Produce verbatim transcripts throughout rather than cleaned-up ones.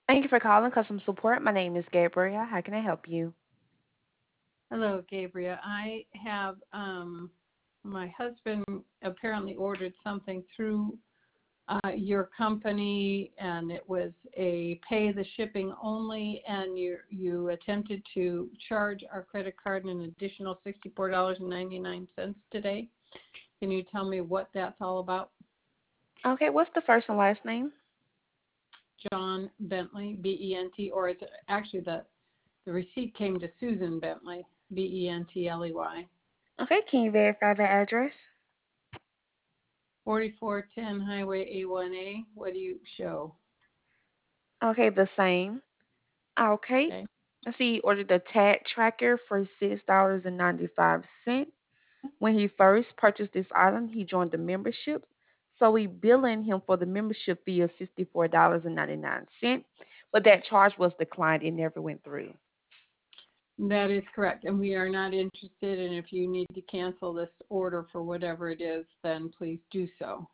Thank you for calling customer support. My name is Gabriel. How can I help you? Hello, Gabriel. I have um, my husband apparently ordered something through uh, your company, and it was a pay the shipping only, and you you attempted to charge our credit card an additional sixty-four dollars and ninety-nine cents today. Can you tell me what that's all about? Okay, what's the first and last name? John Bentley, B E N T, or it's actually the the receipt came to Susan Bentley, B E N T L E Y. Okay, can you verify the address? forty-four ten Highway A one A. What do you show? Okay, the same. Okay. Okay. I see he ordered a tag tracker for six dollars and ninety-five cents. When he first purchased this item, he joined the membership. So we billing him for the membership fee of sixty-four dollars and ninety-nine cents. But that charge was declined. It never went through. That is correct. And we are not interested. And if you need to cancel this order for whatever it is, then please do so.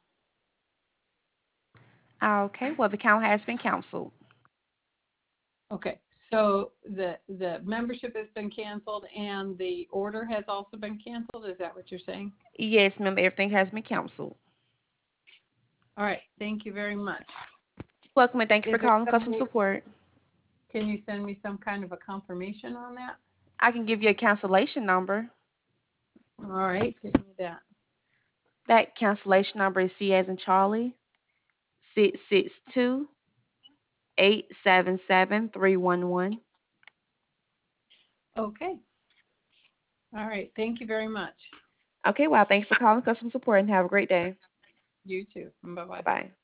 Okay, well, the account has been canceled. Okay. So the the membership has been canceled and the order has also been canceled. Is that what you're saying? Yes, ma'am, everything has been canceled. All right. Thank you very much. Welcome and thank you for Is there calling some customer way, support. can you send me some kind of a confirmation on that? I can give you a cancellation number. All right. Give me that. That cancellation number is C as in Charlie, six six two eight seven seven three one one. Okay. All right. Thank you very much. Okay, well, thanks for calling customer support and have a great day. You too. Bye bye. Bye-bye.